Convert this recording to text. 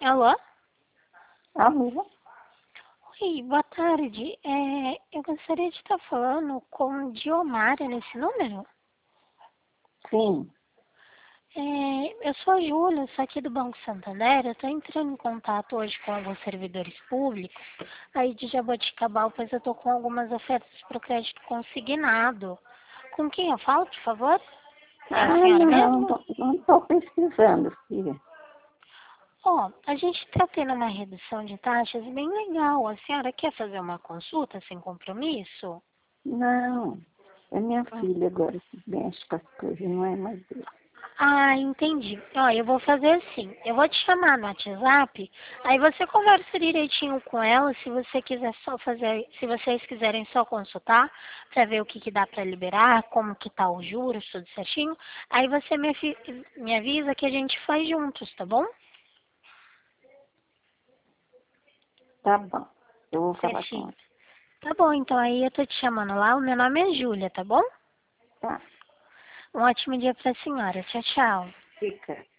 Alô? Alô? Oi, boa tarde. Eu gostaria de estar falando com o Diomara nesse número. Sim. Eu sou a Júlia, sou aqui do Banco Santander. Eu estou entrando em contato hoje com alguns servidores públicos aí de Jaboticabal, pois eu estou com algumas ofertas para o crédito consignado. Com quem eu falo, por favor? É a senhora mesmo? Não estou pesquisando, filha. A gente está tendo uma redução de taxas bem legal. A senhora quer fazer uma consulta sem compromisso? Não, é minha filha agora que mexe com as coisas, não é mais dele. Ah, entendi. Eu vou fazer assim. Eu vou te chamar no WhatsApp, aí você conversa direitinho com ela, se você quiser só fazer, se vocês quiserem só consultar para ver o que dá para liberar, como que tá os juros, tudo certinho. Aí você me avisa que a gente faz juntos, tá bom? Tá bom, eu vou falar com Certinho. ela. Tá bom, então aí eu tô te chamando lá. O meu nome é Júlia, tá bom? Tá, Um ótimo dia pra senhora. Tchau, tchau. fica.